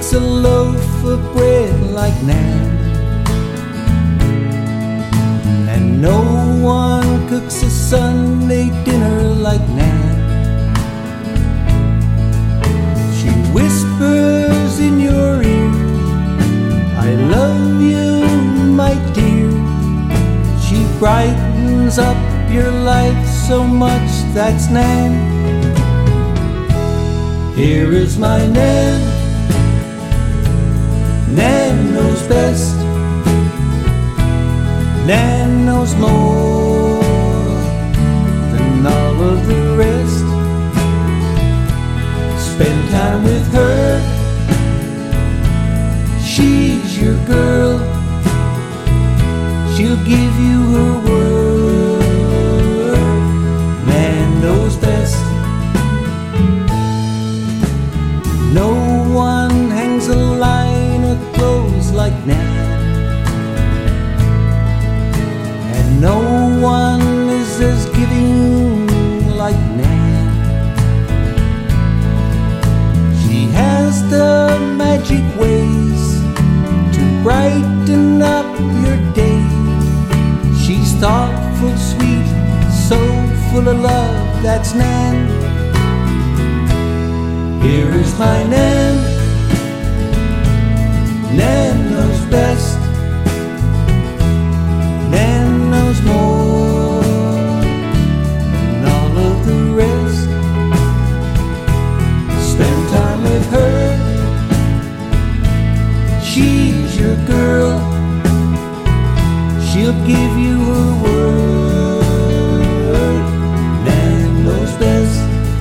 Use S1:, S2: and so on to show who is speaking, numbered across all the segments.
S1: bakes a loaf of bread like Nan, and no one cooks a Sunday dinner like Nan. She whispers in your ear, I love you, my dear. She brightens up your life so much, that's Nan. Here is my Nan. Nan knows best. Nan knows more than all of the rest. Spend time with her. She's your girl. She'll give you her word. Nan knows best. No one hangs a line of clothes like Nan, and no one is as giving like Nan. She has the magic ways to brighten up your day. She's thoughtful, sweet, so full of love, that's Nan. Here is my Nan. Nan knows best. Nan knows more than all of the rest. Spend time with her. She's your girl. She'll give you her word. Nan knows best.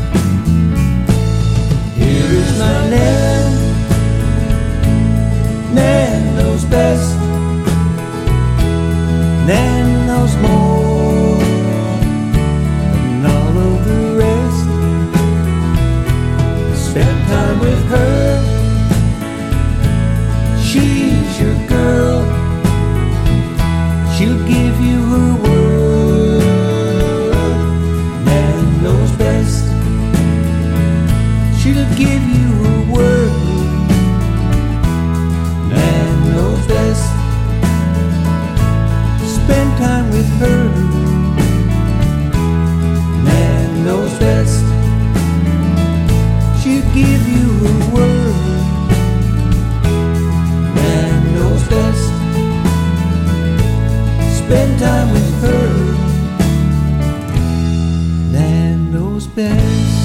S1: Here is my Nan. Nan knows best. Nan knows more than all of the rest. Spend time with her. She's your girl. She'll give you her word. Nan knows best. She'll give you her word. Nan knows best. Spend time with her. Nan knows best. She'll give you her word. Nan knows best. Spend time with her. Nan knows best.